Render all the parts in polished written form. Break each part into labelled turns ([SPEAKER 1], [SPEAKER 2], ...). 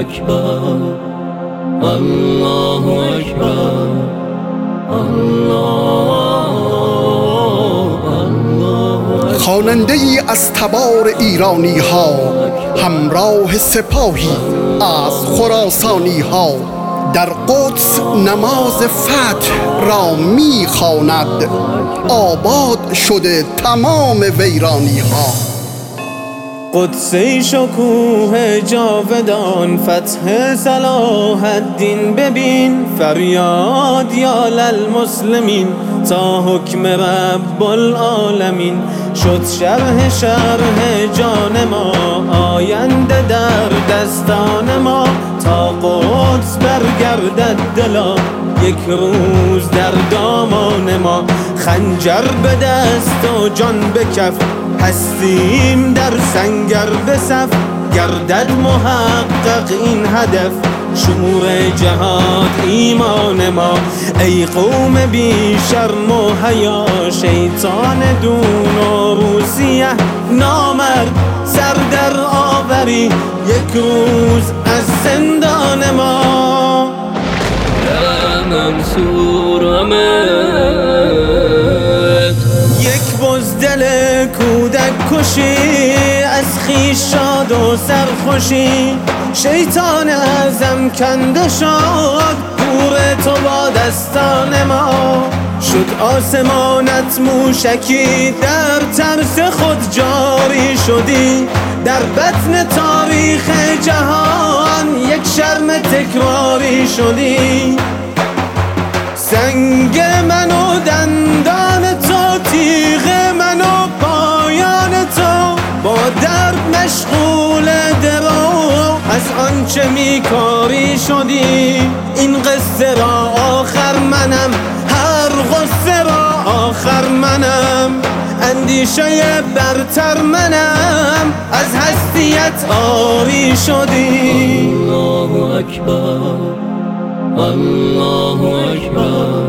[SPEAKER 1] اکبر، الله اکبر،
[SPEAKER 2] خواننده ای از تبار ایرانی ها، همراه سپاهی از خراسانی ها، در قدس نماز فتح را می خواند، آباد شده تمام ویرانی ها.
[SPEAKER 3] قدس شکوه جاودان، فتح صلاح الدین ببین، فریاد یا للمسلمین تا حکم رب العالمین. شد شرح جان ما، آینده در دستان ما، تا قدس برگردد دلا یک روز در دامان ما. خنجر به دست و جان به کف، هستیم در سنگر به صف، گردد محقق این هدف، شعور جهاد ایمان ما. ای قوم بی شرم و حیا، شیطان دون و روسیه نامرد سر در آوری یک روز از زندان ما. یک بزدل کودک کشی، از خویش شاد و سرخوشی، شیطان اعظم کنده شد، پور تو با دستان ما. شد آسمانت موشکی، در ترس خود جاری شدی، در بطن تاریخ جهان یک شرم تکراری شدی. سنگ من و دندان تو، تیغ من و پایان تو، با درد مشغول درو، از آنچه میکاری شدی. این قصه را آخر منم، هر غصه را آخر منم، اندیشه برتر منم، از هستیت آری شدی.
[SPEAKER 1] الله اکبر، الله اکبر،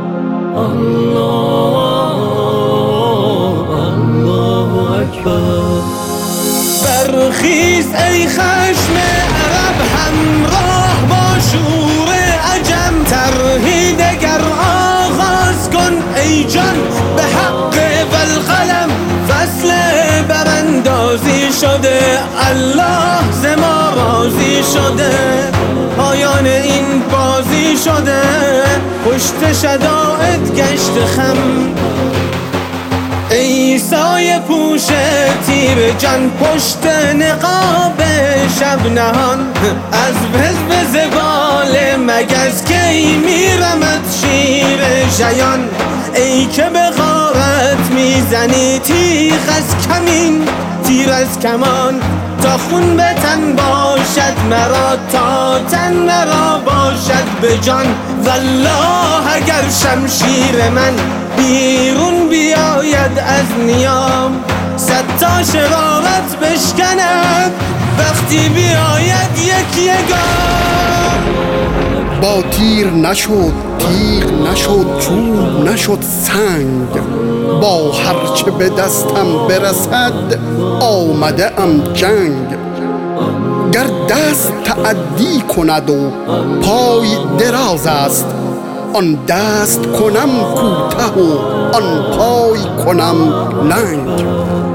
[SPEAKER 1] الله اکبر.
[SPEAKER 3] برخیز ای خشم عرب، همراه با شور عجم، طرحی دگر آغاز کن ای جان به حق والقلم. فصل براندازی شده، الله ز ما راضی شده، پایان این بازی شده، پشت شدائد گشت خم. ای سایه پوش تیر جان، پشت نقاب شب نهان، از حزب زبال مگس کی میرمد شیر ژیان. ای که به غارت میزنی تیغ از کمین، تیر از کمان، تا خون به تن باشد مرا، تا تن مرا باشد به جان. والله اگر شمشیر من بیرون بیاید از نیام، صد تا شرارت بشکند وقتی بیاید یک یگان.
[SPEAKER 2] با تیر نشد تیغ، نشد چوب، نشد سنگ، با هرچه به دستم برسد آمده ام جنگ. گر دست تعدی کند و پای دراز است، آن دست کنم کوته و آن پای کنم لنگ.